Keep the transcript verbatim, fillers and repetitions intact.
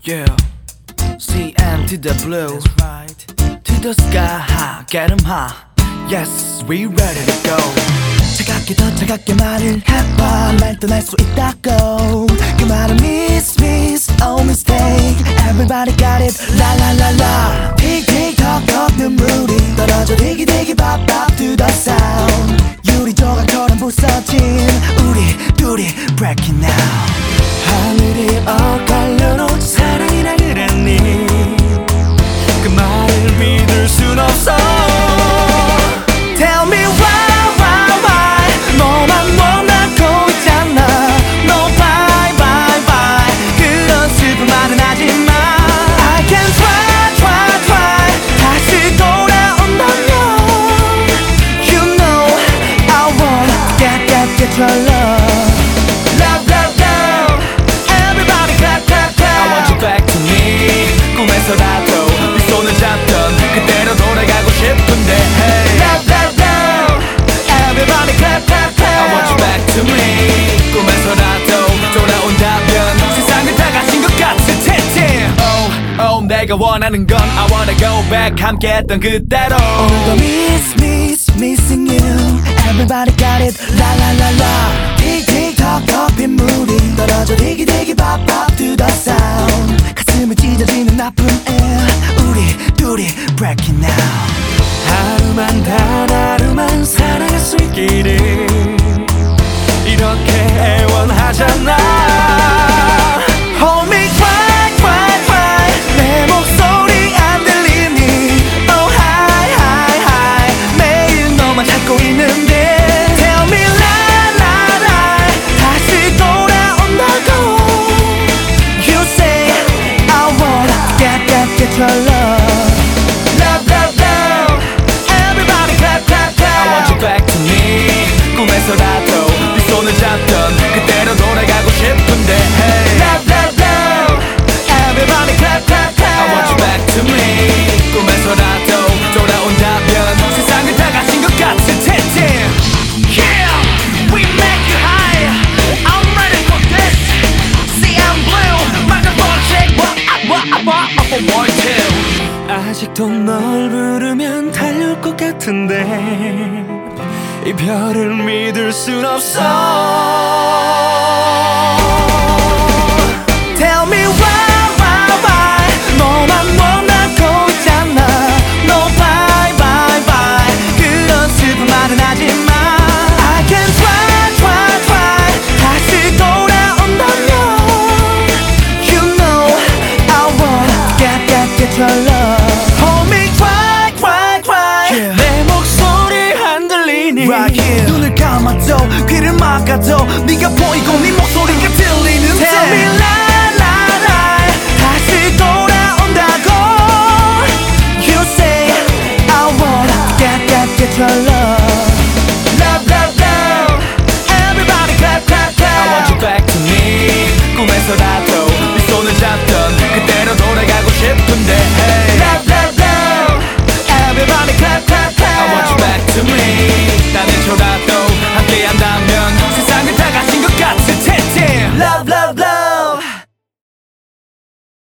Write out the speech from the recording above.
Yeah, C M to the blue, that's right. To the sky, get 'em high. Yes, we ready to go. 차갑게 더 차갑게 말을 해봐. 날 떠날 수 있다고. 그 말은 miss, miss, oh mistake. Everybody got it, la la la la. Tick tick tock tock 눈물이 떨어져 디기 디기 pop pop to the sound. 유리 조각처럼 부서진 우리 둘이 break it now. 하늘이 엇갈려도 사랑이 날 그랬니. 그 말을 믿을 순 없어. Tell me why, why, why 너만 원하고 있잖아. No bye, bye, bye 그런 슬픈 말은 하지마. I can try, try, try 다시 돌아온다면 You know I wanna get, get, get your love. Love, love, love Everybody clap, clap, clap I want you back to me. 꿈에서라도 네 손을 잡던 그때로 돌아가고 싶은데 hey. Love, love, love Everybody clap, clap, clap I want you back to me. 꿈에서라도 돌아온다면 세상을 다 가진 것 같은 텐텐. Oh, oh 내가 원하는 건 I wanna go back 함께했던 그때로. 오늘도 miss, miss, missing you. Everybody got it, la la la la. Tick tick tock tock 빗물이 떨어져 디기 디기 pop pop to the sound. 가슴을 찢어지는 나쁜 air 우리 둘이 break it now. 하루만 단 하루만 사랑할 수 있기를 이렇게 애원하잖아. Hold me cry, cry, cry 내 목소리 안 들리니. Oh hi, hi, hi 매일 너만 찾고 있는데 Tell me lie, lie, lie 다시 돌아온다고. You say I wanna get, get, get your love. Love, love, love Everybody clap, clap, clap I want you back to me. 꿈에서라도 네 손을 잡던 그때로 돌아가고 싶은데 hey. Love, love, love Everybody clap, clap, clap I want you back to me. 꿈에서라도 돌아온다면 세상을 다 가진 것 같은 텐텐. Yeah, we make you high. I'm ready for this. See I'm blue microphone check what, what, what, what, what, two. 아직도 널 부르면 달려올 것 같은데 이별을 믿을 순 없어. Tell me why, why, why 너만 원하고 있잖아. No bye, bye, bye 그런 슬픈 말은 하지마. I can try, try, try 다시 돌아온다면 You know I wanna get, get, get your love. Hold me cry, cry, cry yeah. 내 목소리 안 들리니 right here. 눈을 감아도 귀를 막아도 네가 보이고 네 목소리가 들리는데 Tell me lie, lie, lie 다시 돌아온다고. You say I wanna get, get, get your love.